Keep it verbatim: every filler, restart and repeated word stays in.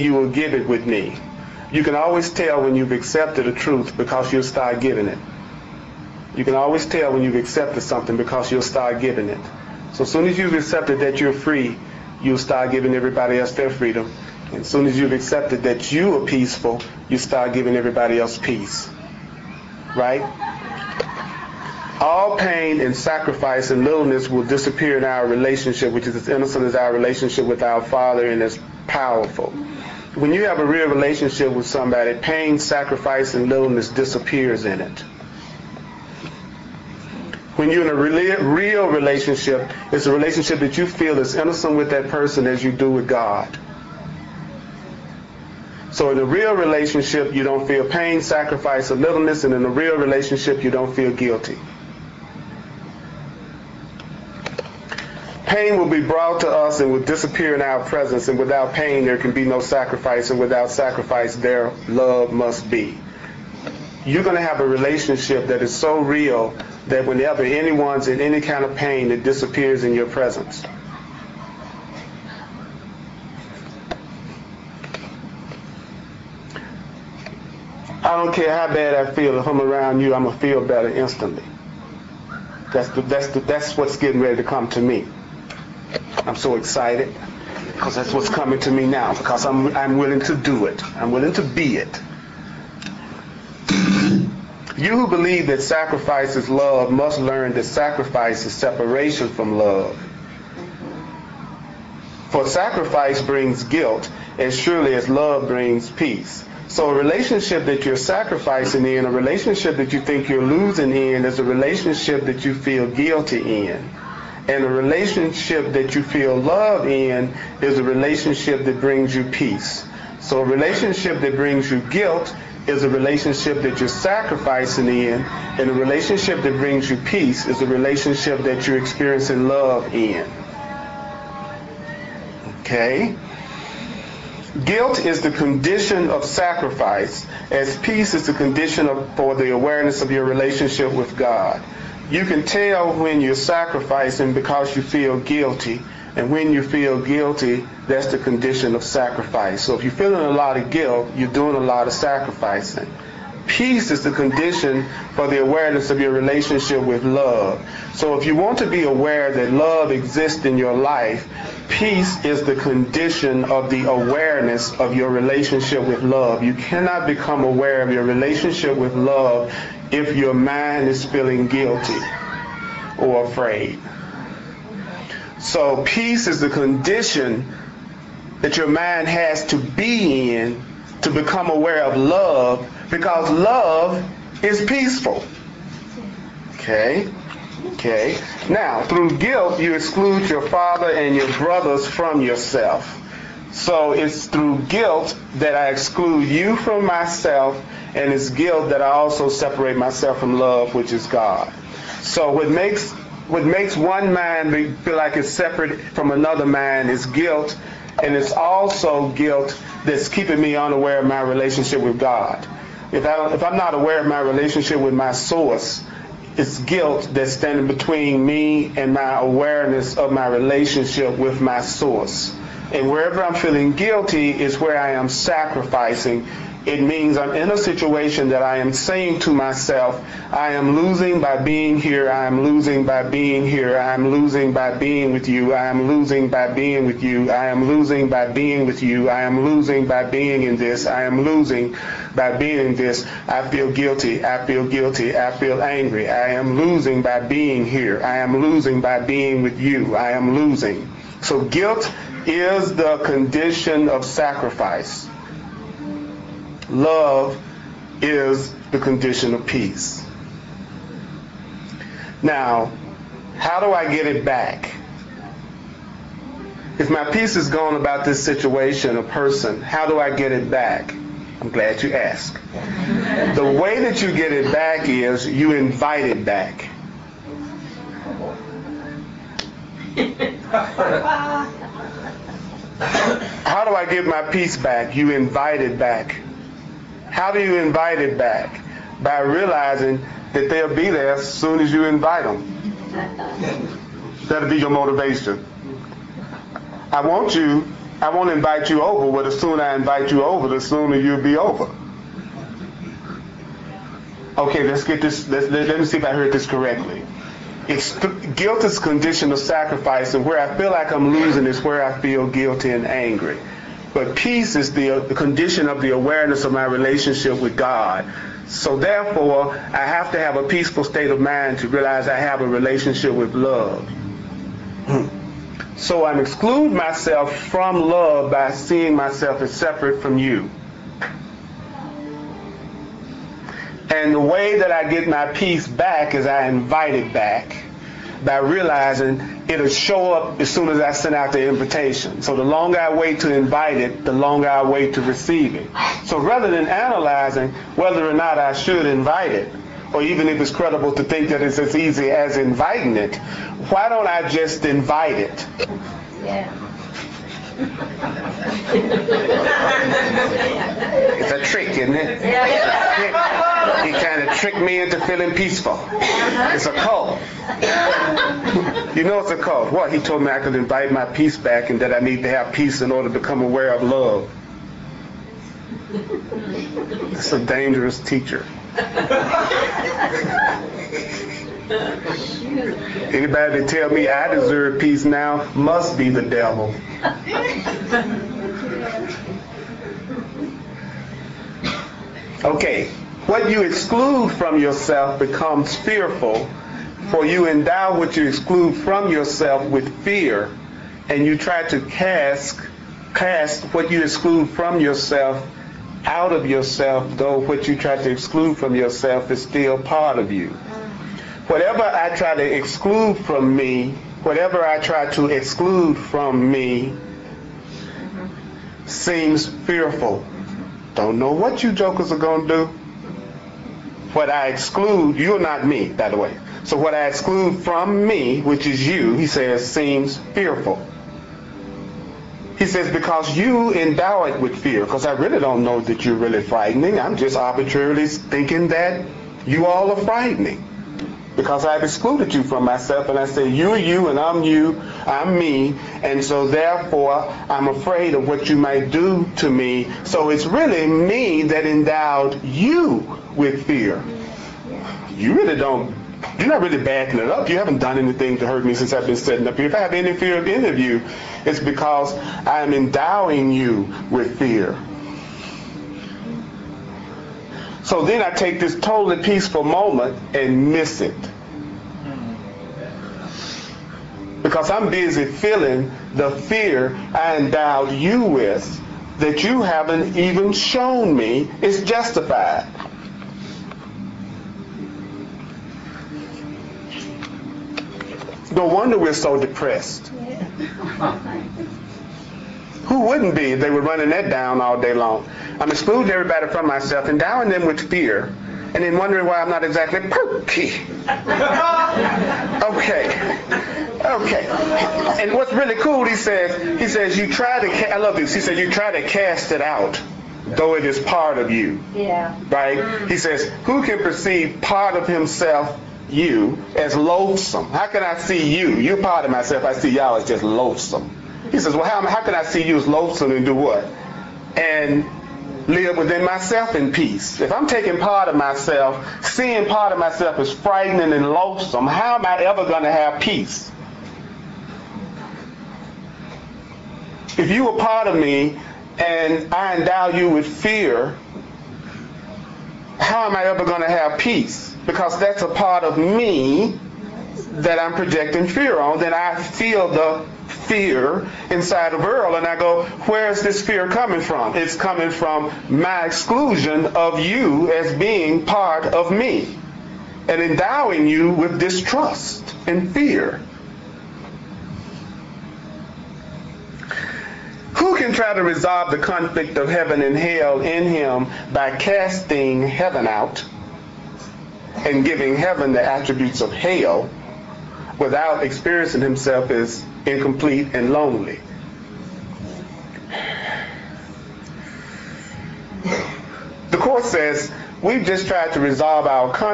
you will get it with me. You can always tell when you've accepted a truth because you'll start getting it. You can always tell when you've accepted something because you'll start getting it. So as soon as you've accepted that you're free, you'll start giving everybody else their freedom. And as soon as you've accepted that you are peaceful, you start giving everybody else peace. Right? All pain and sacrifice and littleness will disappear in our relationship, which is as innocent as our relationship with our Father and as powerful. When you have a real relationship with somebody, pain, sacrifice, and littleness disappears in it. When you're in a real relationship, it's a relationship that you feel as innocent with that person as you do with God. So in a real relationship, you don't feel pain, sacrifice, or littleness, and in a real relationship, you don't feel guilty. Pain will be brought to us and will disappear in our presence, and without pain, there can be no sacrifice, and without sacrifice, there love must be. You're going to have a relationship that is so real that whenever anyone's in any kind of pain, it disappears in your presence. I don't care how bad I feel. If I'm around you, I'm going to feel better instantly. That's, the, that's, the, that's what's getting ready to come to me. I'm so excited because that's what's coming to me now, because I'm, I'm willing to do it. I'm willing to be it. You who believe that sacrifice is love must learn that sacrifice is separation from love. For sacrifice brings guilt as surely as love brings peace. So a relationship that you're sacrificing in, a relationship that you think you're losing in, is a relationship that you feel guilty in. And a relationship that you feel love in is a relationship that brings you peace. So a relationship that brings you guilt is a relationship that you're sacrificing in, and a relationship that brings you peace is a relationship that you're experiencing love in. Okay? Guilt is the condition of sacrifice, as peace is the condition of, for the awareness of your relationship with God. You can tell when you're sacrificing because you feel guilty, and when you feel guilty, that's the condition of sacrifice. So if you're feeling a lot of guilt, you're doing a lot of sacrificing. Peace is the condition for the awareness of your relationship with love. So if you want to be aware that love exists in your life, peace is the condition of the awareness of your relationship with love. You cannot become aware of your relationship with love if your mind is feeling guilty or afraid. So peace is the condition that your mind has to be in to become aware of love, because love is peaceful. Okay? Okay. Now, through guilt, you exclude your father and your brothers from yourself. So it's through guilt that I exclude you from myself, and it's guilt that I also separate myself from love, which is God. So what makes what makes one mind be, feel like it's separate from another mind is guilt, and it's also guilt that's keeping me unaware of my relationship with God. If, I don't, if I'm not aware of my relationship with my source, it's guilt that's standing between me and my awareness of my relationship with my source. And wherever I'm feeling guilty is where I am sacrificing. It means I'm in a situation that I am saying to myself, I am losing by being here, I am losing by being here, I am losing by being with you, I am losing by being with you, I am losing by being with you, I am losing by being in this, I am losing by being in this, I feel guilty, I feel guilty, I feel angry, I am losing by being here, I am losing by being with you, I am losing. So guilt is the condition of sacrifice. Love is the condition of peace. Now, how do I get it back? If my peace is gone about this situation, a person, how do I get it back? I'm glad you asked. The way that you get it back is you invite it back. How do I get my peace back? You invite it back. How do you invite it back? By realizing that they'll be there as soon as you invite them. That'll be your motivation. I want you I won't invite you over. Well, the sooner I invite you over, the sooner you'll be over. Okay, let's get this. Let's, let, let me see if I heard this correctly. It's, guilt is a condition of sacrifice, and where I feel like I'm losing is where I feel guilty and angry. But peace is the, the condition of the awareness of my relationship with God. So therefore, I have to have a peaceful state of mind to realize I have a relationship with love. So I'm exclude myself from love by seeing myself as separate from you. And the way that I get my peace back is I invite it back by realizing it'll show up as soon as I send out the invitation. So the longer I wait to invite it, the longer I wait to receive it. So rather than analyzing whether or not I should invite it, or even if it's credible to think that it's as easy as inviting it, why don't I just invite it? Yeah. It's a trick, isn't it? Yeah. He kind of tricked me into feeling peaceful. It's a cult. You know it's a cult. What? He told me I could invite my peace back and that I need to have peace in order to become aware of love. It's a dangerous teacher. Anybody that tell me I deserve peace now must be the devil. Okay, what you exclude from yourself becomes fearful, for you endow what you exclude from yourself with fear, and you try to cast, cast what you exclude from yourself out of yourself, though what you try to exclude from yourself is still part of you. Whatever I try to exclude from me, whatever I try to exclude from me seems fearful. Don't know what you jokers are going to do. What I exclude, you're not me, by the way. So what I exclude from me, which is you, he says, seems fearful. He says, because you endow it with fear, because I really don't know that you're really frightening. I'm just arbitrarily thinking that you all are frightening. Because I've excluded you from myself, and I say, you're you, and I'm you, I'm me, and so therefore I'm afraid of what you might do to me. So it's really me that endowed you with fear. You really don't, you're not really backing it up. You haven't done anything to hurt me since I've been sitting up here. If I have any fear of any of you, it's because I'm endowing you with fear. So then I take this totally peaceful moment and miss it. Because I'm busy feeling the fear I endowed you with that you haven't even shown me is justified. No wonder we're so depressed. Who wouldn't be if they were running that down all day long? I'm excluding everybody from myself, endowing them with fear, and then wondering why I'm not exactly perky. Okay. Okay. And what's really cool, he says, he says, you try to, ca- I love this, he says, you try to cast it out, though it is part of you. Yeah. Right? He says, who can perceive part of himself, you, as loathsome? How can I see you? You're part of myself, I see y'all as just loathsome. He says, well, how, how can I see you as loathsome and do what? And live within myself in peace. If I'm taking part of myself, seeing part of myself as frightening and loathsome, how am I ever going to have peace? If you were part of me and I endow you with fear, how am I ever going to have peace? Because that's a part of me that I'm projecting fear on. Then I feel the fear inside of Earl, and I go, where is this fear coming from? It's coming from my exclusion of you as being part of me and endowing you with distrust and fear. Who can try to resolve the conflict of heaven and hell in him by casting heaven out and giving heaven the attributes of hell without experiencing himself as incomplete and lonely? The Course says we've just tried to resolve our conflict